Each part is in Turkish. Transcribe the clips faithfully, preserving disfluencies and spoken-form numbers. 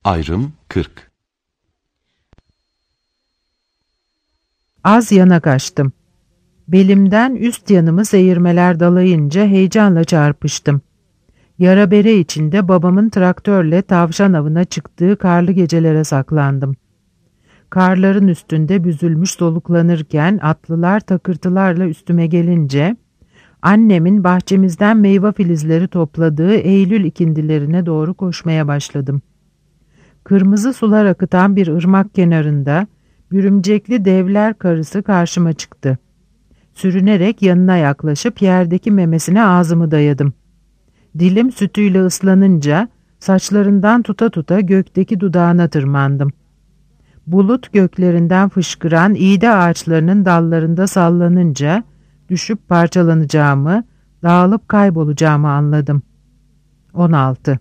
Ayrım kırk. Az yana kaçtım. Belimden üst yanımı seyirmeler dalayınca heyecanla çarpıştım. Yara bere içinde babamın traktörle tavşan avına çıktığı karlı gecelere saklandım. Karların üstünde büzülmüş soluklanırken atlılar takırtılarla üstüme gelince, annemin bahçemizden meyve filizleri topladığı Eylül ikindilerine doğru koşmaya başladım. Kırmızı sular akıtan bir ırmak kenarında bürümcekli devler karısı karşıma çıktı. Sürünerek yanına yaklaşıp yerdeki memesine ağzımı dayadım. Dilim sütüyle ıslanınca saçlarından tuta tuta gökteki dudağına tırmandım. Bulut göklerinden fışkıran iğde ağaçlarının dallarında sallanınca düşüp parçalanacağımı, dağılıp kaybolacağımı anladım. on altı.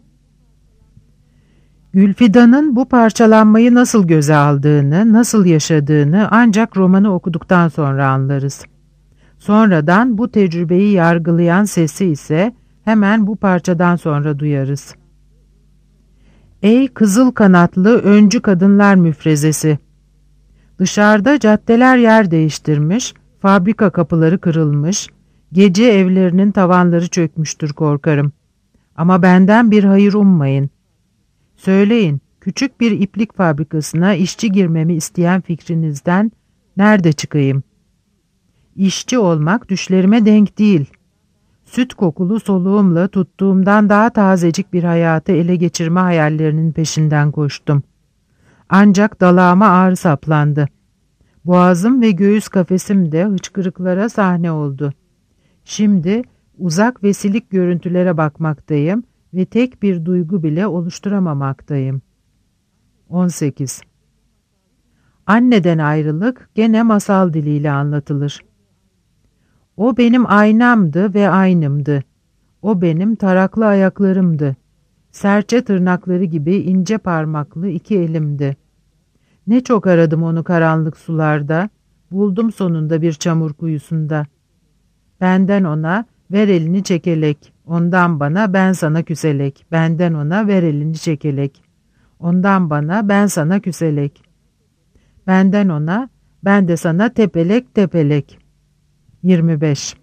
Gülfidan'ın bu parçalanmayı nasıl göze aldığını, nasıl yaşadığını ancak romanı okuduktan sonra anlarız. Sonradan bu tecrübeyi yargılayan sesi ise hemen bu parçadan sonra duyarız. Ey kızıl kanatlı öncü kadınlar müfrezesi! Dışarıda caddeler yer değiştirmiş, fabrika kapıları kırılmış, gece evlerinin tavanları çökmüştür korkarım. Ama benden bir hayır ummayın. Söyleyin, küçük bir iplik fabrikasına işçi girmemi isteyen fikrinizden nerede çıkayım? İşçi olmak düşlerime denk değil. Süt kokulu soluğumla tuttuğumdan daha tazecik bir hayatı ele geçirme hayallerinin peşinden koştum. Ancak dalağıma ağrı saplandı. Boğazım ve göğüs kafesim de hıçkırıklara sahne oldu. Şimdi uzak ve silik görüntülere bakmaktayım ve tek bir duygu bile oluşturamamaktayım. on sekiz. Anneden ayrılık gene masal diliyle anlatılır. O benim aynamdı ve aynımdı. O benim taraklı ayaklarımdı. Serçe tırnakları gibi ince parmaklı iki elimdi. Ne çok aradım onu karanlık sularda, buldum sonunda bir çamur kuyusunda. Benden ona ver elini çekelek, ondan bana ben sana küselek, benden ona ver elini çekelek, ondan bana ben sana küselek. Benden ona ben de sana tepelek tepelek. yirmi beş.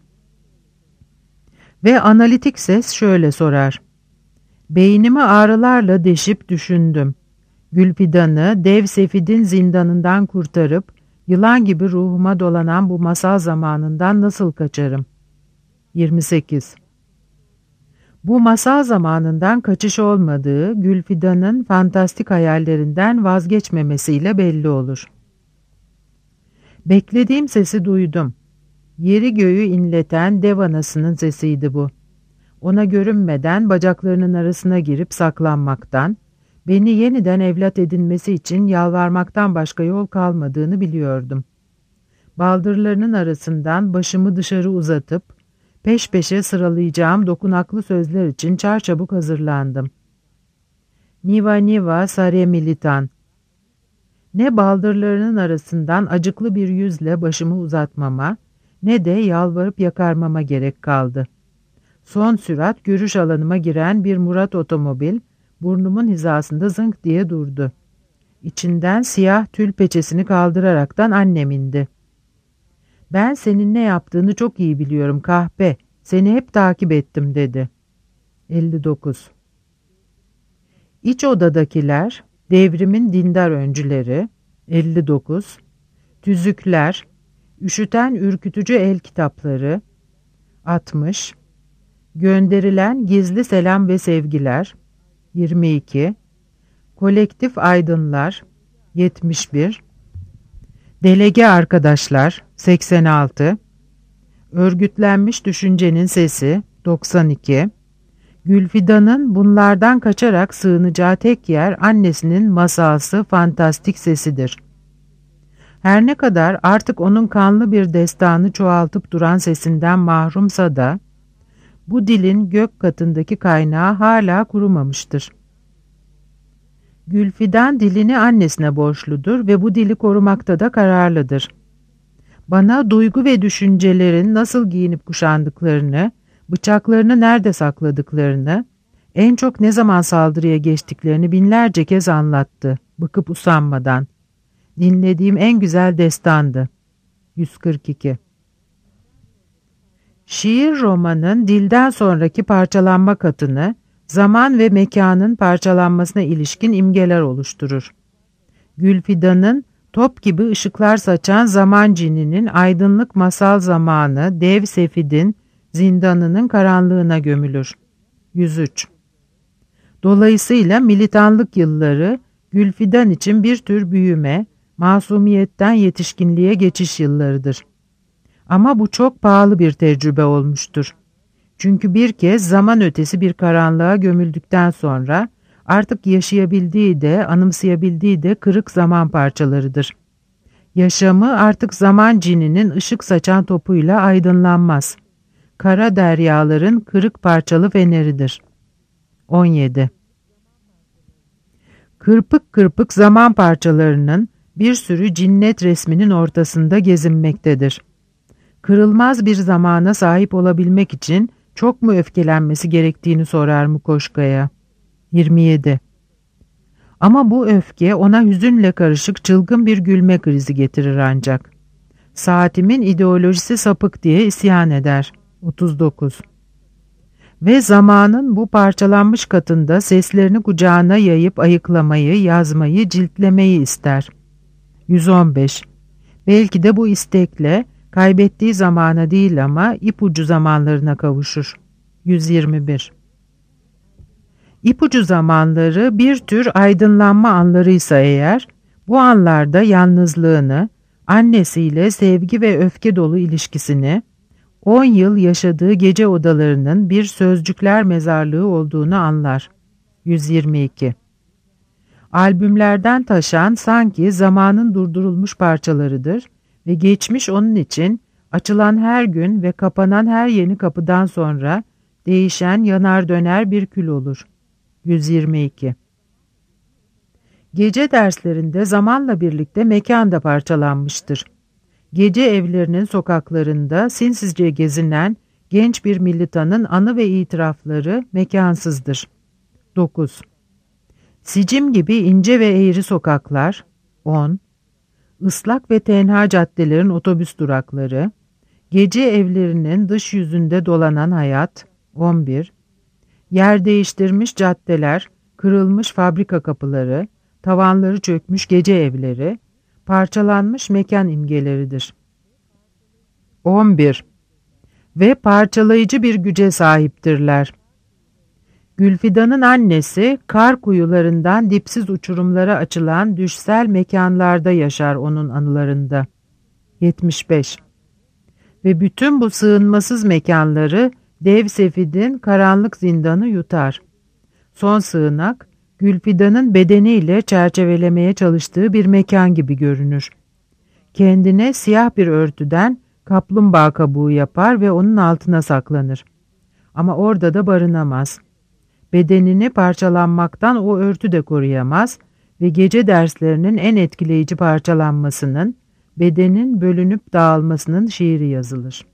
Ve analitik ses şöyle sorar. Beynimi ağrılarla deşip düşündüm. Gülfidan'ı dev Sefid'in zindanından kurtarıp yılan gibi ruhuma dolanan bu masal zamanından nasıl kaçarım? yirmi sekiz. Bu masal zamanından kaçış olmadığı Gülfidan'ın fantastik hayallerinden vazgeçmemesiyle belli olur. Beklediğim sesi duydum. Yeri göğü inleten dev anasının sesiydi bu. Ona görünmeden bacaklarının arasına girip saklanmaktan, beni yeniden evlat edinmesi için yalvarmaktan başka yol kalmadığını biliyordum. Baldırlarının arasından başımı dışarı uzatıp, peş peşe sıralayacağım dokunaklı sözler için çarçabuk hazırlandım. Niva niva sare militan. Ne baldırlarının arasından acıklı bir yüzle başımı uzatmama, ne de yalvarıp yakarmama gerek kaldı. Son sürat görüş alanıma giren bir Murat otomobil burnumun hizasında zınk diye durdu. İçinden siyah tül peçesini kaldıraraktan annem indi. Ben senin ne yaptığını çok iyi biliyorum kahpe, seni hep takip ettim dedi. elli dokuz. İç odadakiler, devrimin dindar öncüleri, elli dokuz. Tüzükler, üşüten ürkütücü el kitapları, altmış. Gönderilen gizli selam ve sevgiler, yirmi iki. Kolektif aydınlar, yetmiş bir. Delege arkadaşlar, seksen altı. Örgütlenmiş düşüncenin sesi, doksan iki. Gülfidan'ın bunlardan kaçarak sığınacağı tek yer annesinin masalsı fantastik sesidir. Her ne kadar artık onun kanlı bir destanı çoğaltıp duran sesinden mahrumsa da, bu dilin gök katındaki kaynağı hala kurumamıştır. Gülfidan dilini annesine borçludur ve bu dili korumakta da kararlıdır. Bana duygu ve düşüncelerin nasıl giyinip kuşandıklarını, bıçaklarını nerede sakladıklarını, En çok ne zaman saldırıya geçtiklerini binlerce kez anlattı, bıkıp usanmadan. Dinlediğim en güzel destandı. yüz kırk iki. Şiir romanın dilden sonraki parçalanma katını, zaman ve mekanın parçalanmasına ilişkin imgeler oluşturur. Gülfidan'ın top gibi ışıklar saçan zaman cininin aydınlık masal zamanı dev Sefid'in zindanının karanlığına gömülür. yüz üç. Dolayısıyla militanlık yılları Gülfidan için bir tür büyüme, masumiyetten yetişkinliğe geçiş yıllarıdır. Ama bu çok pahalı bir tecrübe olmuştur. Çünkü bir kez zaman ötesi bir karanlığa gömüldükten sonra artık yaşayabildiği de anımsayabildiği de kırık zaman parçalarıdır. Yaşamı artık zaman cininin ışık saçan topuyla aydınlanmaz. Kara deryaların kırık parçalı feneridir. on yedi. Kırpık kırpık zaman parçalarının bir sürü cinnet resminin ortasında gezinmektedir. Kırılmaz bir zamana sahip olabilmek için çok mu öfkelenmesi gerektiğini sorar Mukoşka'ya. yirmi yedi. Ama bu öfke ona hüzünle karışık çılgın bir gülme krizi getirir ancak. Saatimin ideolojisi sapık diye isyan eder. otuz dokuz. Ve zamanın bu parçalanmış katında seslerini kucağına yayıp ayıklamayı, yazmayı, ciltlemeyi ister. yüz on beş. Belki de bu istekle kaybettiği zamana değil ama ipucu zamanlarına kavuşur. yüz yirmi bir. İpucu zamanları bir tür aydınlanma anlarıysa eğer, bu anlarda yalnızlığını, annesiyle sevgi ve öfke dolu ilişkisini, on yıl yaşadığı gece odalarının bir sözcükler mezarlığı olduğunu anlar. yüz yirmi iki. Albümlerden taşan sanki zamanın durdurulmuş parçalarıdır ve geçmiş onun için açılan her gün ve kapanan her yeni kapıdan sonra değişen yanar döner bir kül olur. yüz yirmi iki. Gece derslerinde zamanla birlikte mekan da parçalanmıştır. Gece evlerinin sokaklarında sinsizce gezinen genç bir militanın anı ve itirafları mekansızdır. dokuz. Sicim gibi ince ve eğri sokaklar. on. Islak ve tenha caddelerin otobüs durakları. Gece evlerinin dış yüzünde dolanan hayat. on bir. Yer değiştirmiş caddeler, kırılmış fabrika kapıları, tavanları çökmüş gece evleri, parçalanmış mekan imgeleridir. on bir. Ve parçalayıcı bir güce sahiptirler. Gülfidan'ın annesi, kar kuyularından dipsiz uçurumlara açılan düşsel mekanlarda yaşar onun anılarında. yetmiş beş. Ve bütün bu sığınmasız mekanları dev Sefid'in karanlık zindanı yutar. Son sığınak, Gülfidan'ın bedeniyle çerçevelemeye çalıştığı bir mekan gibi görünür. Kendine siyah bir örtüden kaplumbağa kabuğu yapar ve onun altına saklanır. Ama orada da barınamaz. Bedenini parçalanmaktan o örtü de koruyamaz ve gece derslerinin en etkileyici parçalanmasının, bedenin bölünüp dağılmasının şiiri yazılır.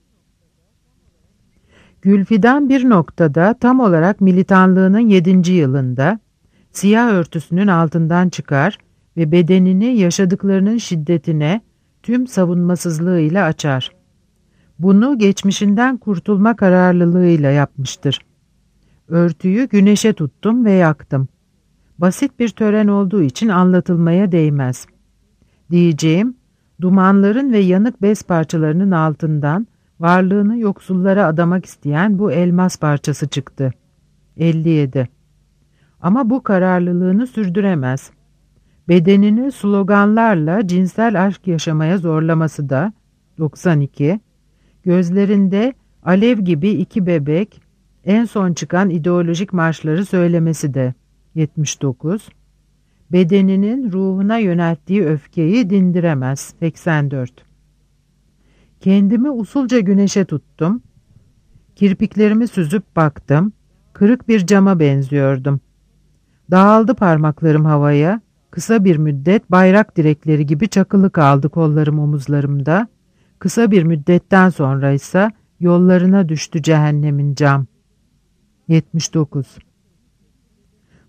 Gülfidan bir noktada tam olarak militanlığının yedinci yılında siyah örtüsünün altından çıkar ve bedenini yaşadıklarının şiddetine tüm savunmasızlığıyla açar. Bunu geçmişinden kurtulma kararlılığıyla yapmıştır. Örtüyü güneşe tuttum ve yaktım. Basit bir tören olduğu için anlatılmaya değmez. Diyeceğim, dumanların ve yanık bez parçalarının altından varlığını yoksullara adamak isteyen bu elmas parçası çıktı. elli yedi. Ama bu kararlılığını sürdüremez. Bedenini sloganlarla cinsel aşk yaşamaya zorlaması da doksan iki. Gözlerinde alev gibi iki bebek, en son çıkan ideolojik marşları söylemesi de yetmiş dokuz. Bedeninin ruhuna yönelttiği öfkeyi dindiremez. seksen dört. Kendimi usulca güneşe tuttum. Kirpiklerimi süzüp baktım. Kırık bir cama benziyordum. Dağıldı parmaklarım havaya. Kısa bir müddet bayrak direkleri gibi çakılı kaldı kollarım omuzlarımda. Kısa bir müddetten sonra ise yollarına düştü cehennemin cam. yetmiş dokuz.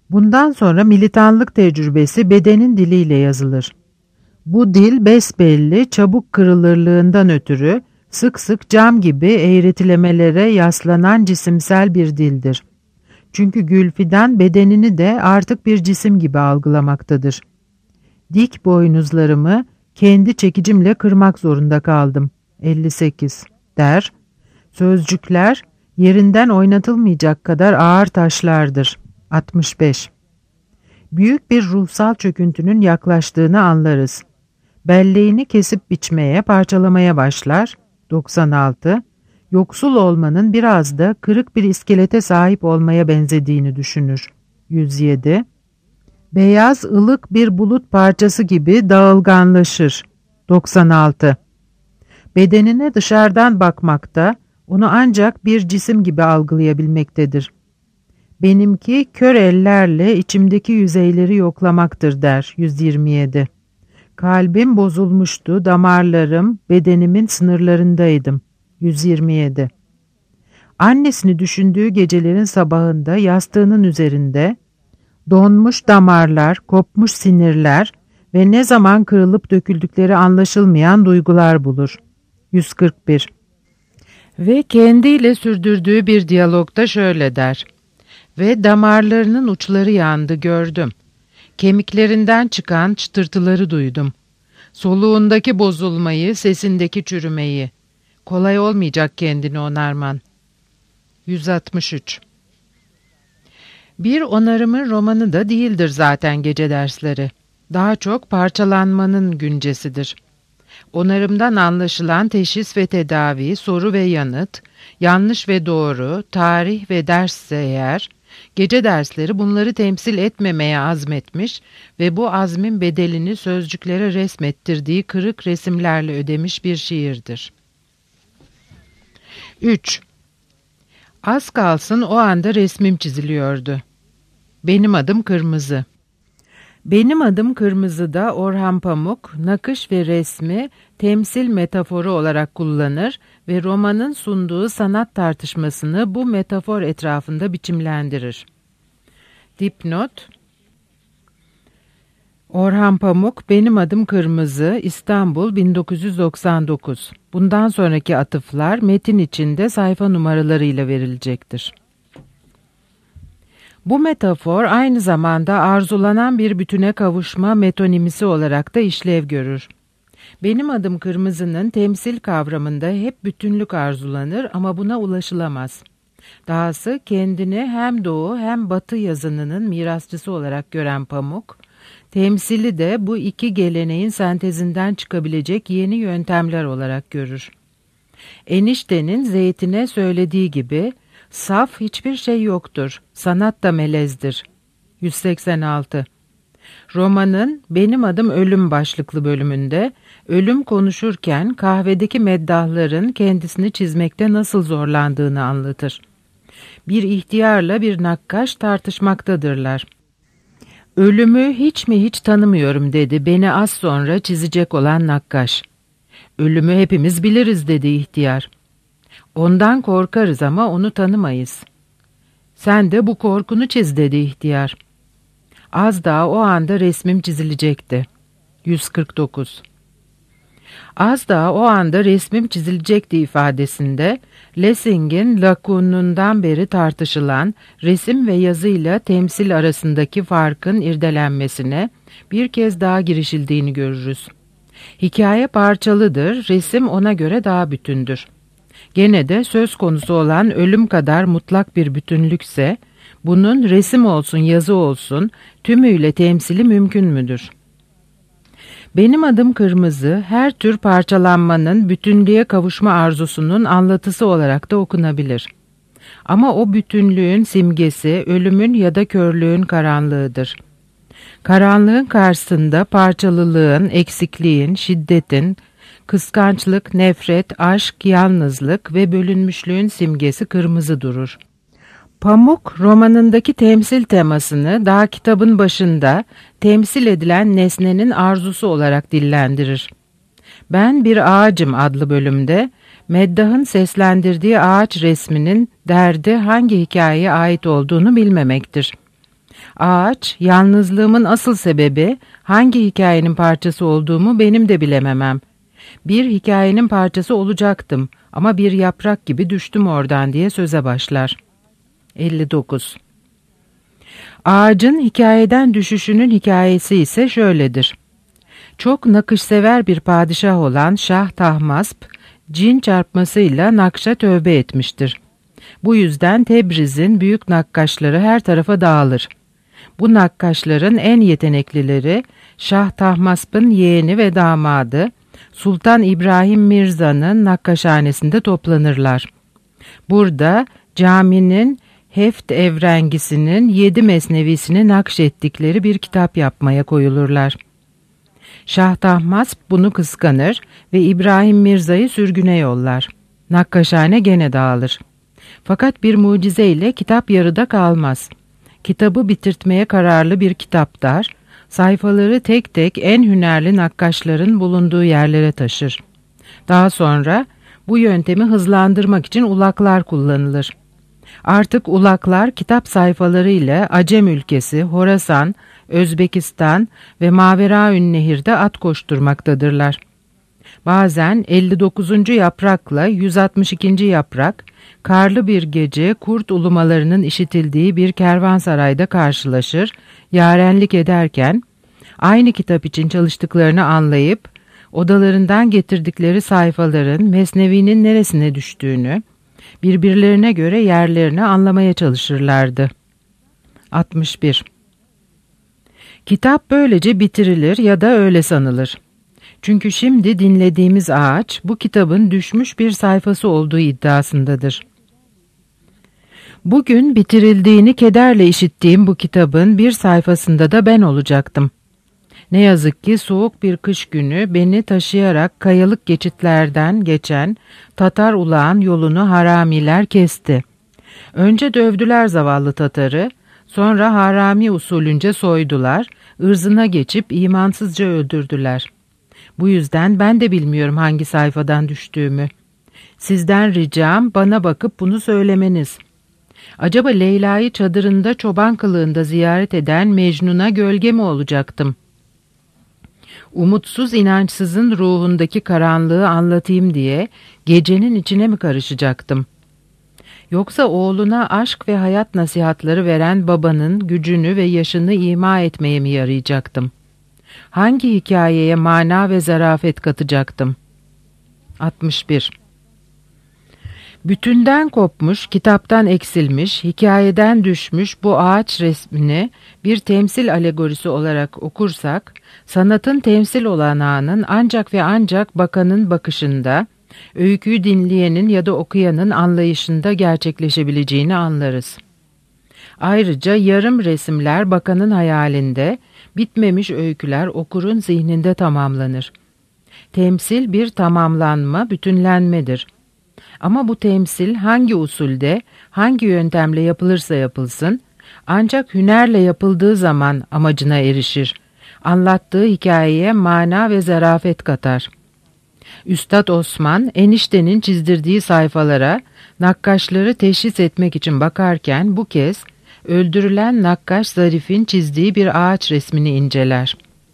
Bundan sonra militanlık tecrübesi bedenin diliyle yazılır. Bu dil besbelli, çabuk kırılırlığından ötürü sık sık cam gibi eğretilemelere yaslanan cisimsel bir dildir. Çünkü Gülfidan bedenini de artık bir cisim gibi algılamaktadır. Dik boynuzlarımı kendi çekicimle kırmak zorunda kaldım. elli sekiz der. Sözcükler yerinden oynatılmayacak kadar ağır taşlardır. altmış beş Büyük bir ruhsal çöküntünün yaklaştığını anlarız. Belleğini kesip biçmeye, parçalamaya başlar. doksan altı Yoksul olmanın biraz da kırık bir iskelete sahip olmaya benzediğini düşünür. yüz yedi Beyaz, ılık bir bulut parçası gibi dağılganlaşır. doksan altı Bedenine dışarıdan bakmakta, onu ancak bir cisim gibi algılayabilmektedir. Benimki kör ellerle içimdeki yüzeyleri yoklamaktır der. yüz yirmi yedi Kalbim bozulmuştu, damarlarım bedenimin sınırlarındaydım. yüz yirmi yedi Annesini düşündüğü gecelerin sabahında yastığının üzerinde donmuş damarlar, kopmuş sinirler ve ne zaman kırılıp döküldükleri anlaşılmayan duygular bulur. yüz kırk bir Ve kendiyle sürdürdüğü bir diyalogda şöyle der. Ve damarlarının uçları yandı, gördüm. Kemiklerinden çıkan çıtırtıları duydum. Soluğundaki bozulmayı, sesindeki çürümeyi. Kolay olmayacak kendini onarman. yüz altmış üç Bir onarımın romanı da değildir zaten gece dersleri. Daha çok parçalanmanın güncesidir. Onarımdan anlaşılan teşhis ve tedavi, soru ve yanıt, yanlış ve doğru, tarih ve dersse eğer, gece dersleri bunları temsil etmemeye azmetmiş ve bu azmin bedelini sözcüklere resmettirdiği kırık resimlerle ödemiş bir şiirdir. üç Az kalsın o anda resmim çiziliyordu. Benim adım Kırmızı. Benim adım Kırmızı'da Orhan Pamuk, nakış ve resmi temsil metaforu olarak kullanır ve romanın sunduğu sanat tartışmasını bu metafor etrafında biçimlendirir. Dipnot: Orhan Pamuk, Benim Adım Kırmızı, İstanbul bin dokuz yüz doksan dokuz. Bundan sonraki atıflar metin içinde sayfa numaralarıyla verilecektir. Bu metafor aynı zamanda arzulanan bir bütüne kavuşma metonimisi olarak da işlev görür. Benim Adım Kırmızı'nın temsil kavramında hep bütünlük arzulanır ama buna ulaşılamaz. Dahası kendini hem doğu hem batı yazınının mirasçısı olarak gören Pamuk, temsili de bu iki geleneğin sentezinden çıkabilecek yeni yöntemler olarak görür. Eniştenin Zeytin'e söylediği gibi, saf hiçbir şey yoktur, sanat da melezdir. yüz seksen altı Romanın Benim Adım Ölüm başlıklı bölümünde, ölüm konuşurken kahvedeki meddahların kendisini çizmekte nasıl zorlandığını anlatır. Bir ihtiyarla bir nakkaş tartışmaktadırlar. Ölümü hiç mi hiç tanımıyorum dedi beni az sonra çizecek olan nakkaş. Ölümü hepimiz biliriz dedi ihtiyar. Ondan korkarız ama onu tanımayız. Sen de bu korkunu çiz dedi ihtiyar. Az daha o anda resmim çizilecekti. yüz kırk dokuz Az daha o anda resmim çizilecekti ifadesinde Lessing'in Laocoon'undan beri tartışılan resim ve yazıyla temsil arasındaki farkın irdelenmesine bir kez daha girişildiğini görürüz. Hikaye parçalıdır, resim ona göre daha bütündür. Gene de söz konusu olan ölüm kadar mutlak bir bütünlükse, bunun resim olsun yazı olsun tümüyle temsili mümkün müdür? Benim Adım Kırmızı, her tür parçalanmanın bütünlüğe kavuşma arzusunun anlatısı olarak da okunabilir. Ama o bütünlüğün simgesi ölümün ya da körlüğün karanlığıdır. Karanlığın karşısında parçalılığın, eksikliğin, şiddetin, kıskançlık, nefret, aşk, yalnızlık ve bölünmüşlüğün simgesi kırmızı durur. Pamuk, romanındaki temsil temasını daha kitabın başında temsil edilen nesnenin arzusu olarak dillendirir. Ben Bir Ağacım adlı bölümde, meddahın seslendirdiği ağaç resminin derdi hangi hikayeye ait olduğunu bilmemektir. Ağaç, yalnızlığımın asıl sebebi hangi hikayenin parçası olduğumu benim de bilememem. Bir hikayenin parçası olacaktım ama bir yaprak gibi düştüm oradan diye söze başlar. elli dokuz. Ağacın hikayeden düşüşünün hikayesi ise şöyledir. Çok nakışsever bir padişah olan Şah Tahmasp, cin çarpmasıyla nakşa tövbe etmiştir. Bu yüzden Tebriz'in büyük nakkaşları her tarafa dağılır. Bu nakkaşların en yeteneklileri Şah Tahmasp'ın yeğeni ve damadı Sultan İbrahim Mirza'nın nakkaşhanesinde toplanırlar. Burada caminin heft evrengisinin yedi mesnevisini nakşettikleri bir kitap yapmaya koyulurlar. Şah Tahmasp bunu kıskanır ve İbrahim Mirza'yı sürgüne yollar. Nakkaşhane gene dağılır. Fakat bir mucizeyle kitap yarıda kalmaz. Kitabı bitirtmeye kararlı bir kitaptar, sayfaları tek tek en hünerli nakkaşların bulunduğu yerlere taşır. Daha sonra bu yöntemi hızlandırmak için ulaklar kullanılır. Artık ulaklar kitap sayfaları ile Acem ülkesi, Horasan, Özbekistan ve Maveraün Nehir'de at koşturmaktadırlar. Bazen elli dokuzuncu yaprakla yüz altmış ikinci yaprak, karlı bir gece kurt ulumalarının işitildiği bir kervansarayda karşılaşır, yarenlik ederken, aynı kitap için çalıştıklarını anlayıp, odalarından getirdikleri sayfaların Mesnevi'nin neresine düştüğünü, birbirlerine göre yerlerini anlamaya çalışırlardı. altmış bir. Kitap böylece bitirilir ya da öyle sanılır. Çünkü şimdi dinlediğimiz ağaç bu kitabın düşmüş bir sayfası olduğu iddiasındadır. Bugün bitirildiğini kederle işittiğim bu kitabın bir sayfasında da ben olacaktım. Ne yazık ki soğuk bir kış günü beni taşıyarak kayalık geçitlerden geçen Tatar ulağın yolunu haramiler kesti. Önce dövdüler zavallı Tatarı, sonra harami usulünce soydular, ırzına geçip imansızca öldürdüler. Bu yüzden ben de bilmiyorum hangi sayfadan düştüğümü. Sizden ricam bana bakıp bunu söylemeniz. Acaba Leyla'yı çadırında çoban kılığında ziyaret eden Mecnun'a gölge mi olacaktım? Umutsuz inançsızın ruhundaki karanlığı anlatayım diye gecenin içine mi karışacaktım? Yoksa oğluna aşk ve hayat nasihatları veren babanın gücünü ve yaşını ima etmeye mi yarayacaktım? Hangi hikayeye mana ve zarafet katacaktım? altmış bir. Bütünden kopmuş, kitaptan eksilmiş, hikayeden düşmüş bu ağaç resmini bir temsil alegorisi olarak okursak, sanatın temsil olanağının ancak ve ancak bakanın bakışında, öyküyü dinleyenin ya da okuyanın anlayışında gerçekleşebileceğini anlarız. Ayrıca yarım resimler bakanın hayalinde, bitmemiş öyküler okurun zihninde tamamlanır. Temsil bir tamamlanma, bütünlenmedir. Ama bu temsil hangi usulde, hangi yöntemle yapılırsa yapılsın, ancak hünerle yapıldığı zaman amacına erişir. Anlattığı hikayeye mana ve zarafet katar. Üstad Osman, eniştenin çizdirdiği sayfalara nakkaşları teşhis etmek için bakarken bu kez öldürülen nakkaş Zarif'in çizdiği bir ağaç resmini inceler.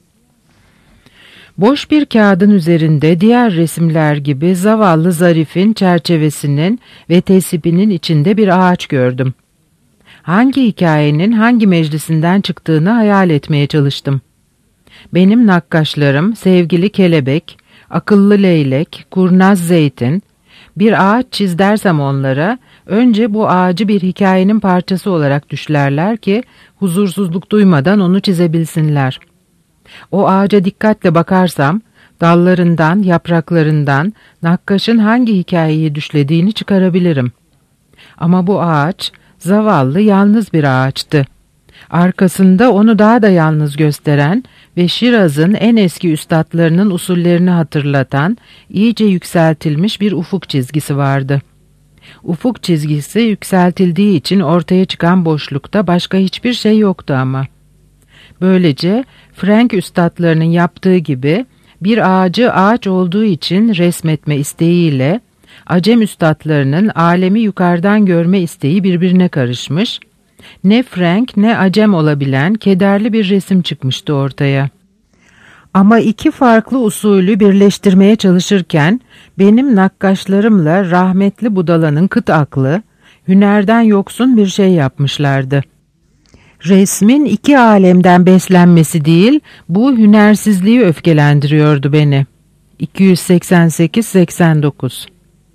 Boş bir kağıdın üzerinde diğer resimler gibi zavallı Zarif'in çerçevesinin ve tesipinin içinde bir ağaç gördüm. Hangi hikayenin hangi meclisinden çıktığını hayal etmeye çalıştım. Benim nakkaşlarım sevgili kelebek, akıllı leylek, kurnaz zeytin, bir ağaç çiz dersem onlara, önce bu ağacı bir hikayenin parçası olarak düşlerler ki huzursuzluk duymadan onu çizebilsinler. O ağaca dikkatle bakarsam, dallarından, yapraklarından nakkaşın hangi hikayeyi düşlediğini çıkarabilirim. Ama bu ağaç, zavallı yalnız bir ağaçtı. Arkasında onu daha da yalnız gösteren ve Şiraz'ın en eski üstadlarının usullerini hatırlatan, iyice yükseltilmiş bir ufuk çizgisi vardı. Ufuk çizgisi yükseltildiği için ortaya çıkan boşlukta başka hiçbir şey yoktu ama. Böylece Frank üstadlarının yaptığı gibi bir ağacı ağaç olduğu için resmetme isteğiyle Acem üstadlarının alemi yukarıdan görme isteği birbirine karışmış, Ne Frank ne Acem olabilen kederli bir resim çıkmıştı ortaya. Ama iki farklı usulü birleştirmeye çalışırken benim nakkaşlarımla rahmetli Budala'nın kıt aklı, hünerden yoksun bir şey yapmışlardı. Resmin iki alemden beslenmesi değil, bu hünersizliği öfkelendiriyordu beni. iki yüz seksen sekiz seksen dokuz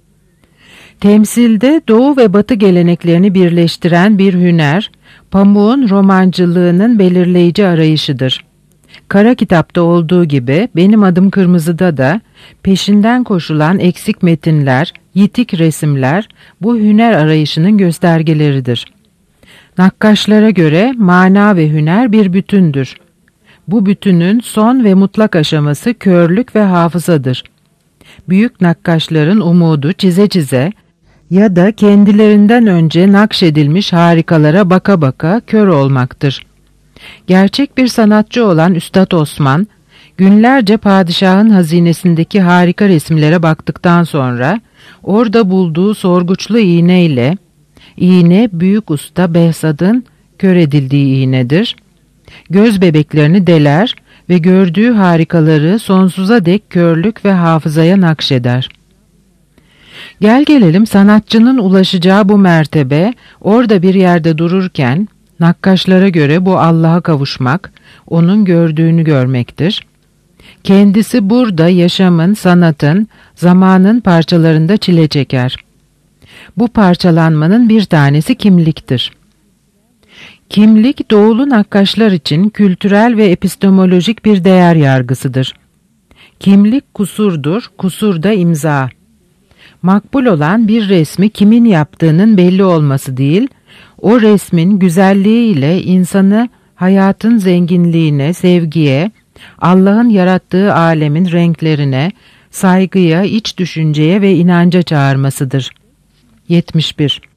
Temsilde Doğu ve Batı geleneklerini birleştiren bir hüner, Pamuk'un romancılığının belirleyici arayışıdır. Kara Kitap'ta olduğu gibi benim adım Kırmızı'da da peşinden koşulan eksik metinler, yitik resimler bu hüner arayışının göstergeleridir. Nakkaşlara göre mana ve hüner bir bütündür. Bu bütünün son ve mutlak aşaması körlük ve hafızadır. Büyük nakkaşların umudu çize çize ya da kendilerinden önce nakşedilmiş harikalara baka baka kör olmaktır. Gerçek bir sanatçı olan Üstad Osman, günlerce padişahın hazinesindeki harika resimlere baktıktan sonra orada bulduğu sorguçlu iğneyle, iğne büyük usta Behzad'ın kör edildiği iğnedir, göz bebeklerini deler ve gördüğü harikaları sonsuza dek körlük ve hafızaya nakşeder. Gel gelelim sanatçının ulaşacağı bu mertebe orada bir yerde dururken, nakkaşlara göre bu Allah'a kavuşmak, onun gördüğünü görmektir. Kendisi burada yaşamın, sanatın, zamanın parçalarında çile çeker. Bu parçalanmanın bir tanesi kimliktir. Kimlik, doğulu nakkaşlar için kültürel ve epistemolojik bir değer yargısıdır. Kimlik kusurdur, kusur da imza. Makbul olan bir resmi kimin yaptığının belli olması değil, o resmin güzelliğiyle insanı hayatın zenginliğine, sevgiye, Allah'ın yarattığı alemin renklerine, saygıya, iç düşünceye ve inanca çağırmasıdır. yetmiş bir